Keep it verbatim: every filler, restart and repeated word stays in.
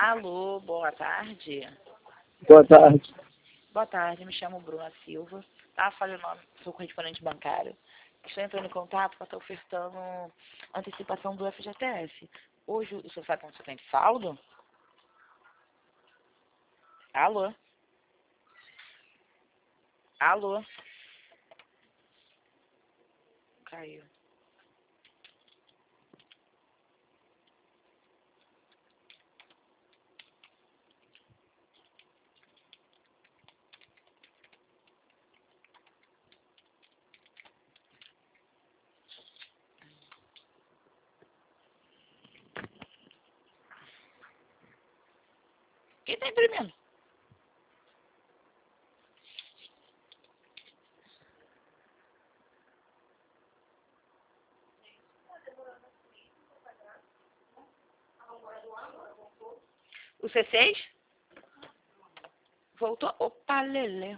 Alô, boa tarde. Boa tarde. Boa tarde, me chamo Bruna Silva. Tá, fale o nome, sou correspondente bancário. Estou entrando em contato para estar ofertando antecipação do F G T S. Hoje o senhor sabe quanto você tem de saldo? Alô? Alô? Caiu. Quem tá imprimindo? O C seis? Voltou? Opa, Lelê.